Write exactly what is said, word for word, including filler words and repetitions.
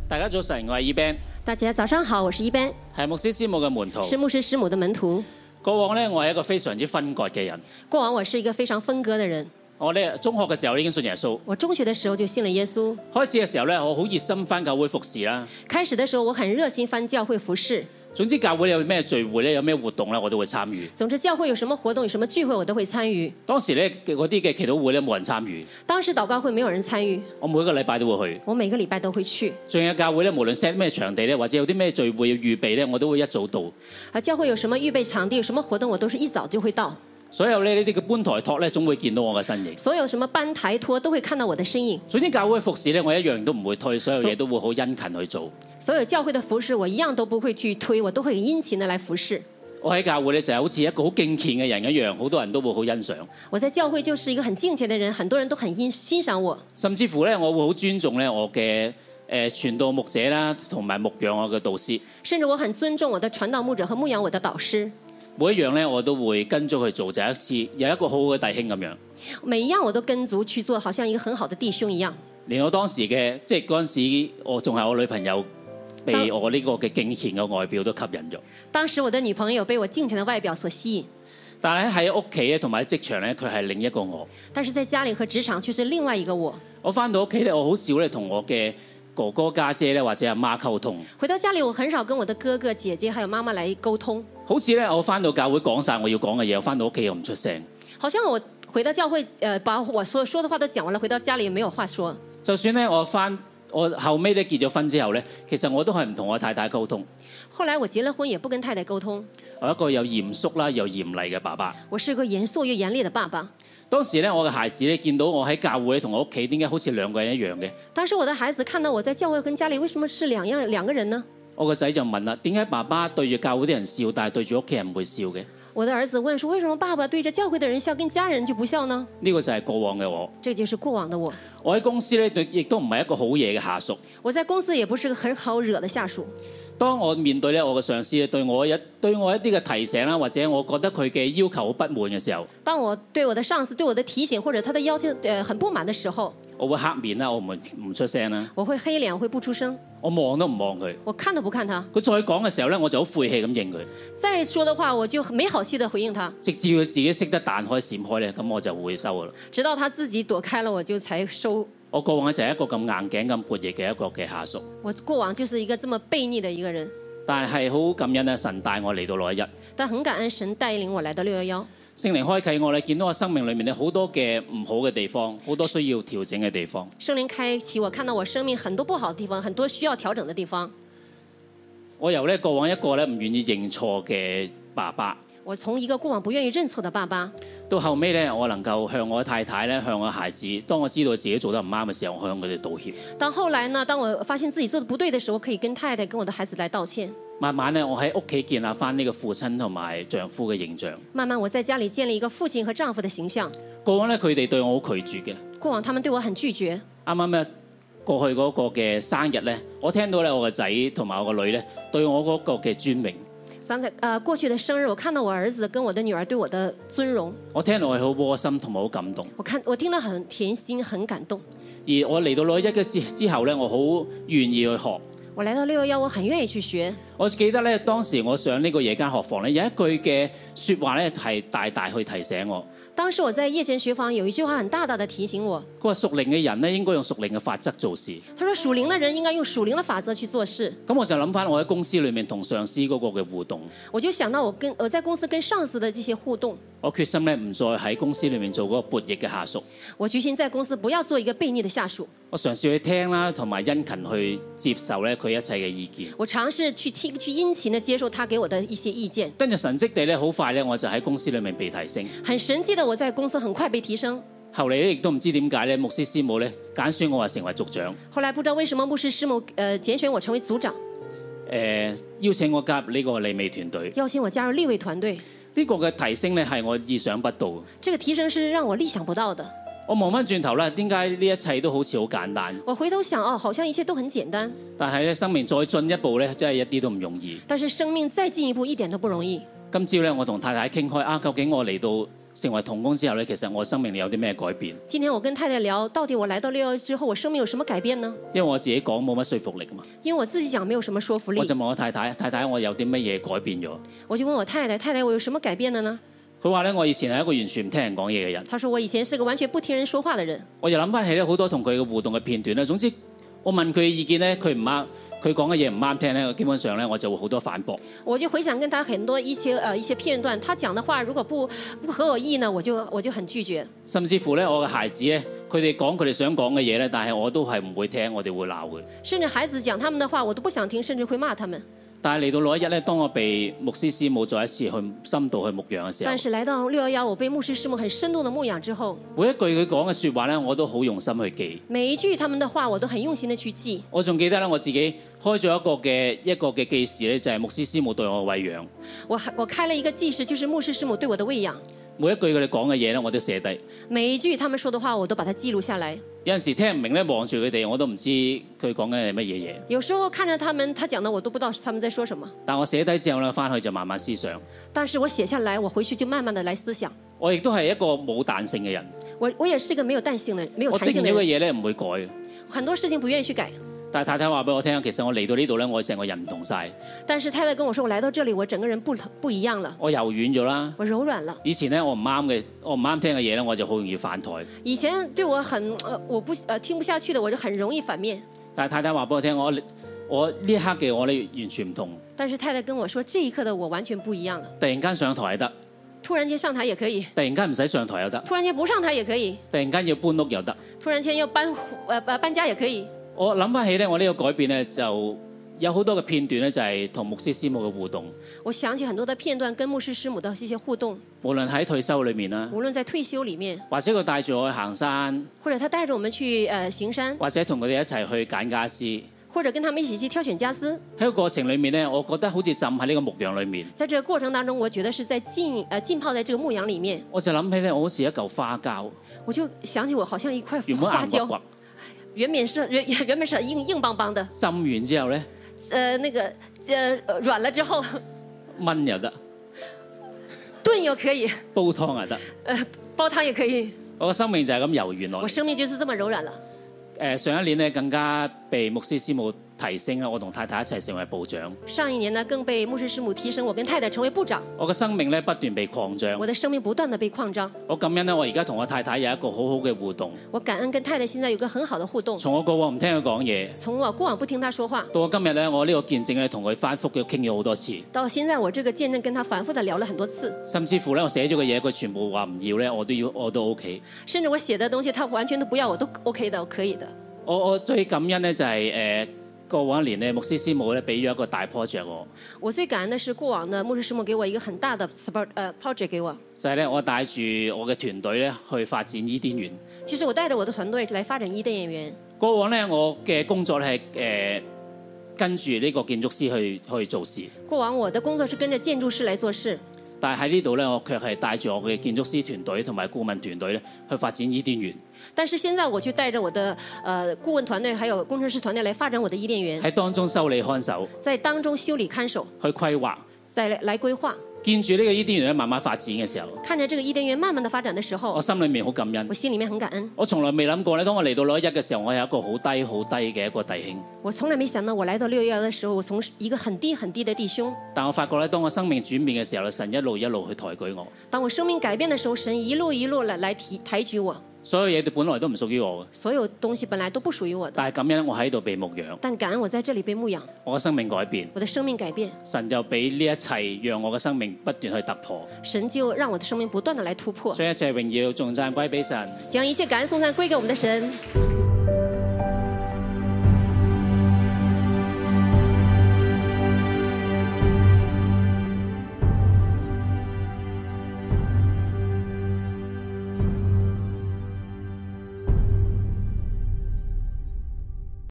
大家早晨，我係 E-Ben， 大家早上好，我是E-Ben， 係牧師師母嘅門徒。 是牧師師母的門徒。 過往呢，我係一個非常之分割嘅人。 過往我是一個非常分割的人。 我呢中學嘅時候已經信耶穌。 我中學嘅時候就信了耶穌。 開始嘅時候呢，我好熱心返教會服侍啦。 開始嘅時候我很熱心返教會服侍。 總之教會有咩聚會咧，有咩活動咧，我都會參與。 總之教會有什麼活動，有什麼聚會，我都會參與。 當時咧嗰啲嘅祈禱會咧冇人參與。 當時禱告會沒有人參與。 我每個禮拜都會去。 我每個禮拜都會去。 仲有教會咧，無論 set 咩場地咧，或者有啲咩聚會要預備咧，我都會一早到。 啊，教會有什麼預備場地，有什麼活動，我都是一早就會到。 所有呢啲嘅搬台托咧，總會見到我嘅身影。 所有什麼搬台托都會看到我的身影。 總之教會服侍咧，我一樣都唔會推，所有嘢都會好殷勤去做。 所有教會的服侍，我一樣都不會去推，我都會殷勤的來服侍。 我喺教會咧就係好似一個好敬虔嘅人一樣，好多人都會好欣賞。 我在教會就是一個很敬虔的人，很多人都很欣欣賞我。 甚至乎咧，我會好尊重咧我嘅誒傳道牧者啦，同埋牧養我嘅導師。 甚至我很尊重我的傳道牧者和牧養我的導師。 每一樣咧，我都會跟足去做，就一次有一個好好嘅弟兄咁樣。 每一樣我都跟足去做，好像一個很好的弟兄一樣。 連我當時嘅即係嗰陣時，我仲係我女朋友，被我呢個嘅敬虔嘅外表都吸引咗。 當時我的女朋友被我敬虔的外表所吸引。 但係喺屋企咧，同埋喺職場咧，佢係另一個我。 但是在家裡和職場卻是另外一個我。 我返到屋企咧，我好少咧同我嘅哥哥家姐咧或者阿媽溝通。 回到家裡，我很少跟我的哥哥姐姐還有媽媽來溝通。 好似咧，我返到教會講晒我要講嘅嘢，我返到屋企又唔出聲。 好像我回到教會，呃，把我所說的話都講完了，回到家裡也沒有話說。 就算咧我返我後尾咧結咗婚之後咧，其實我都係唔同我太太溝通。 後來我結了婚，也不跟太太溝通。 我一個又嚴肅啦又嚴厲嘅爸爸。 我是一個嚴肅又嚴厲的爸爸。 當時咧，我嘅孩子咧見到我喺教會同我屋企，點解好似兩個人一樣嘅？ 當時我的孩子看到我在教會跟家裡，為什麼是兩樣兩個人呢？ 我個仔就問啦：點解爸爸對住教會啲人笑，但係對住屋企人唔會笑嘅？ 我的兒子問說：為什麼爸爸對着教會的人笑，跟家人就不笑呢？ 呢個就係過往嘅我。 這就是過往的我。 我喺公司咧，亦都唔係一個好嘢嘅下屬。 我在公司也不是個很好惹的下屬。 當我面對咧我嘅上司對我一對我一啲嘅提醒啦，或者我覺得佢嘅要求好不滿嘅時候， 當我對我的上司對我的提醒或者他的要求呃很不滿的時候， 我會黑面啦，我唔唔出聲啦。 我會黑臉，我會不出聲。 我望都唔望佢， 我看都不看他。 佢再講嘅時候咧，我就好晦氣咁應佢。 再說的話，我就沒好氣的回應他。 直至佢自己識得彈開閃開咧，咁我就會收噶啦。 直到他自己躲開了，我就才收。 我過往就係一個咁硬頸咁叛逆嘅一個嘅下屬。 我過往就是一個這麼悖逆的一個人。 但係好感恩啊！神帶我嚟到六一一。 但很感恩神帶領我來到六一一。 聖靈開啟我咧，見到我生命裏面咧好多嘅唔好嘅地方，好多需要調整嘅地方。 聖靈開啟我，看到我生命很多不好的地方，很多需要調整的地方。 我由咧過往一個咧唔願意認錯嘅爸爸， 我從一個過往不願意認錯的爸爸， 到後尾咧，我能夠向我太太咧，向我孩子，當我知道自己做得唔啱嘅時候，我向佢哋道歉。 到後來呢，當我發現自己做得不對的時候，可以跟太太、跟我的孩子來道歉。 慢慢咧，我喺屋企建立翻呢個父親同埋丈夫嘅形象。 慢慢我在家裡建立一個父親和丈夫的形象。 過往咧，佢哋對我好拒絕嘅。 過往他們對我很拒絕。 啱啱咧過去嗰個嘅生日咧，我聽到咧我個仔同埋我個女咧對我嗰個嘅尊榮。 上次呃過去的生日，我看到我兒子跟我的女兒對我的尊榮， 我聽到係好窩心同埋好感動。 我看我聽到很甜心，很感動。 而我嚟到六一一嘅之之後咧，我好願意去學。 我來到六一一，我很願意去學。我記得咧，當時我上呢個夜間學房咧，有一句嘅説話咧係大大去提醒我。 當時我在夜間學房有一句話很大大的提醒我。 佢話屬靈嘅人咧應該用屬靈嘅法則做事。 他說屬靈的人應該用屬靈的法則去做事。 咁我就諗翻我喺公司裏面同上司嗰個嘅互動。 我就想到我跟我在公司跟上司的這些互動。 我決心咧唔再喺公司裏面做嗰個叛逆嘅下屬。 我決心在公司不要做一個悖逆的下屬。 我嘗試去聽啦，同埋殷勤去接受咧佢一切嘅意見。 我嘗試去聽去殷勤的接受他給我的一些意見。 跟住神蹟地咧，好快咧，我就喺公司裏面被提升。 很神蹟的，我在公司很快被提升。 後嚟咧，亦都唔知點解咧，牧師師母咧揀選我話成為組長。 後來不知道為什麼牧師師母呃揀選我成為組長。 誒、呃，邀請我加入呢個利未團隊。 邀請我加入利未團隊。 呢、這個嘅提升咧係我意想不到。 這個提升是讓我意想不到的。 我望翻轉頭啦，點解呢一切都好似好簡單？ 我回頭想哦，好像一切都很簡單。 但係咧，生命再進一步咧，真係一啲都唔容易。 但是生命再進一步一點都不容易。 今朝咧，我同太太傾開啊，究竟我嚟到成為同工之後咧，其實我生命有啲咩改變？ 今天我跟太太聊，到底我來到六幺之後，我生命有什麼改變呢？ 因為我自己講冇乜說服力嘛。 因為我自己講沒有什麼說服力。 我就問我太太，太太我有啲乜嘢改變咗？ 我就問我太太，太太我有什麼改變了呢？ 佢話咧，我以前係一個完全唔聽人講嘢嘅人。 他說我以前是個完全不聽人說話的人。 我就諗翻起咧好多同佢嘅互動嘅片段咧。總之我問佢嘅意見咧，佢唔啱，佢講嘅嘢唔啱聽咧，基本上咧我就會好多反駁。 我就回想跟他很多一些呃一些片段，他講的話如果不不合我意呢，我就我就很拒絕。 甚至乎咧，我嘅孩子咧，佢哋講佢哋想講嘅嘢咧，但係我都係唔會聽，我哋會鬧佢。 甚至孩子講他們的話，我都不想聽，甚至會罵他們。 但係嚟到六一一咧，當我被牧師師母再一次去深度去牧養嘅時候， 但是來到六一一，我被牧師師母很深度的牧養之後， 每一句佢講嘅説話咧，我都好用心去記。 每一句他們的話，我都很用心的去記。 我仲記得咧，我自己開咗一個嘅一個嘅記事咧，就係牧師師母對我嘅餵養。 我我開了一個記事，就是牧師師母對我的餵養。 每一句佢哋講嘅嘢咧，我都寫低。 每一句他們說的話，我都把它記錄下來。 有陣時聽唔明咧，望住佢哋，我都唔知佢講緊係乜嘢嘢。 有時候看着他們，他講的我都不知道他們在說什麼。 但我寫低之後咧，翻去就慢慢思想。 但是我寫下來，我回去就慢慢的來思想。 我亦都係一個冇彈性嘅人。 我我也是個沒有彈性的、沒有我彈性的人。 我定咗嘅嘢咧唔會改。 很多事情不願意去改。 但太太話俾我聽，其實我嚟到呢度咧，我成個人唔同晒。 但是太太跟我說，我來到這裡，我整個人不不一樣了。 我柔軟咗啦， 我柔軟了。以前咧我唔啱嘅，我唔啱聽嘅嘢咧，我就好容易反台。 以前對我很，呃，我不，呃，聽不下去的，我就很容易反面。 但係太太話俾我聽，我我呢一刻嘅我咧完全唔同。 但是太太跟我說，這一刻的我完全不一樣了。 突然間上台係得， 突然間上台也可以。 突然間唔使上台又得， 突然間不上台也可以。 突然間要搬屋又得， 突然間要搬，呃，搬家也可以。 我諗翻起咧，我呢個改變咧，就有好多嘅片段咧，就係同牧師師母嘅互動。 我想起很多的片段跟牧師師母的一些互動。 無論喺退休裏面啦， 無論在退休裡面， 或者佢帶住我去行山， 或者他帶着我們去呃行山， 或者同佢哋一齊去揀家私， 或者跟他們一起去挑選家私。 喺個過程裏面咧，我覺得好似浸喺呢個牧養裏面。 在這個過程當中，我覺得是在浸呃浸泡在這個牧養裡面。 我就諗起咧，我好似一嚿花膠。 我就想起我好像一塊原本花膠。 硬滑滑原本是原原本是硬硬邦邦的， 浸完之後咧， 呃，那個呃軟了之後， 燜又得， 燉又可以， 煲湯又得， 呃，煲湯也可以。 我個生命就係咁柔軟落嚟。 我生命就是這麼柔軟了。 誒，上一年咧更加被牧師師母提升啦，我同太太一齊成為部長。 上一年呢，更被牧師師母提升，我跟太太成為部長。 我嘅生命咧不斷被擴張。 我的生命不斷地被擴張。 我感恩咧，我而家同我太太有一個好好嘅互動。 我感恩跟太太現在有個很好的互動。 從我過往唔聽佢講嘢， 從我過往不聽他說話， 到我今日咧，我呢個見證咧同佢反覆嘅傾咗好多次。 到現在我這個見證跟他反覆地聊了很多次。 甚至乎咧，我寫咗嘅嘢，佢全部話唔要咧，我都要，我都 OK。 甚至我寫的東西，他完全都不要，我都 OK 的，我可以的。 我我最感恩咧就係、是、誒、呃、過往一年咧，牧師師母咧俾咗一個大 project 我。 我最感恩的是過往的牧師師母給我一個很大的 support 呃 project 給我。 就係咧，我帶住我嘅團隊咧去發展伊甸園。 其實我帶着我的團隊來發展伊甸園。 過往咧，我嘅工作咧係誒跟住呢個建築師去去做事。 過往我的工作是跟着建築師來做事。 但係喺呢度咧，我卻係帶住我嘅建築師團隊同埋顧問團隊咧去發展伊甸園。 但是現在我去帶着我的呃顧問團隊，還有工程師團隊來發展我的伊甸園。 喺當中修理看守， 在當中修理看守， 去規劃， 再來來規劃。 見住呢個伊甸園咧慢慢發展嘅時候， 看着這個伊甸園慢慢的發展的時候， 我心裏面好感恩。 我心裏面很感恩。 我從來未諗過咧，當我嚟到六一一嘅時候，我有一個好低好低嘅一個弟兄。 我從來沒想到，我來到六一一的時候，我從一個很低很低的弟兄。 但我發覺咧，當我生命轉變嘅時候，神一路一路去抬舉我。 當我生命改變的時候，神一路一路來來提抬舉我。 所有嘢本來都唔屬於我嘅， 所有東西本來都不屬於我的。 但係感恩我喺度被牧養。 但感恩我在這裡被牧養， 我嘅生命改變， 我的生命改變。 神就俾呢一切，讓我嘅生命不斷去突破。 神就讓我的生命不斷地來突破。 將一切榮耀頌讚歸俾神， 將一切感恩頌讚歸給我們的神。